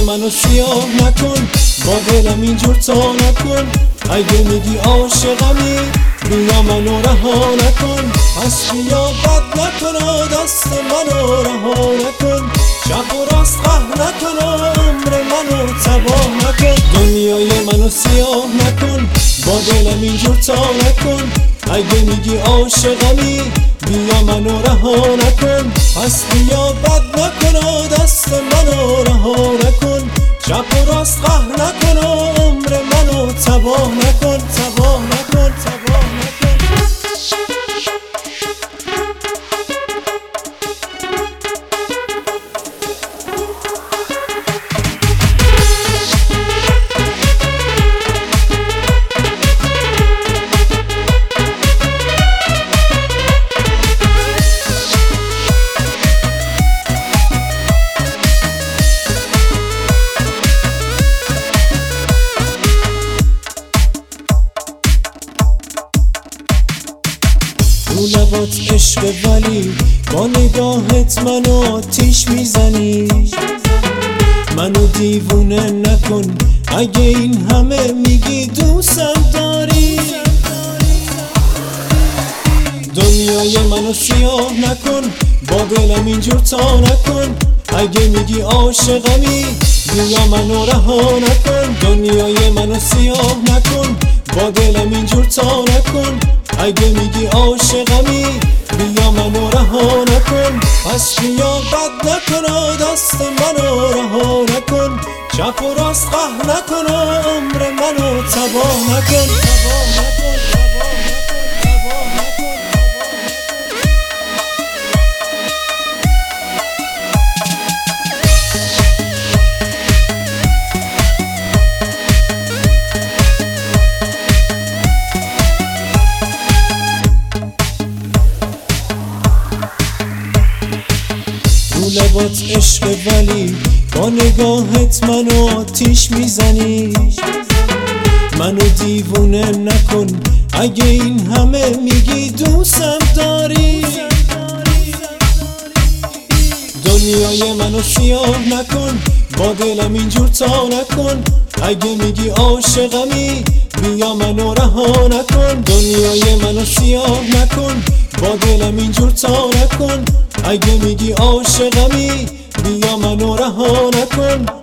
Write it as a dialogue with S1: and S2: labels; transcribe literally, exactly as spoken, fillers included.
S1: منو سیاه نکن، با دلم اینجور تا نکن. اگه میگی عاشقمی بیا منو رها نکن. پس بیا بد نکن و دست منو رها نکن. شب و راست قهر نکن و عمر منو تباه نکن. دنیای منو سیاه نکن، با دلم اینجور تا نکن. اگه میگی عاشقمی بیا منو رها نکن. پس بیا بد نکن و دست منو رها نکن. شب و راست قهر نکن و عمر منو تباه نکن. تباه نکن، تباه نکن. رو لبات عشق ولی با نگاهت منو آتیش میزنی. منو دیوونه نکن اگه این همه میگی دوستم داری. دنیای منو سیاه نکن، با دلم اینجور تا نکن. اگه میگی عاشقمی بیا منو رها نکن. دنیای منو سیاه نکن، با دلم اینجور تا نکن. اگه میگی عاشقمی بیا منو رها نکن. پس بیا بد نکن و دست منو رها نکن. چپ و راست قهر نکن و عمر منو تباه نکن. تباه نکن، تباه نکن، تباه نکن. رو لبات عشق ولی با نگاهت منو آتیش میزنی. منو دیوونه نکن اگه این همه میگی دوستم داری. دنیای منو سیاه نکن، با دلم اینجور تا نکن. اگه میگی عاشقمی بیا منو رها نکن. دنیای منو سیاه نکن، با دلم اینجور تا نکن. اگه میگی عاشقمی بیا منو رها نکن.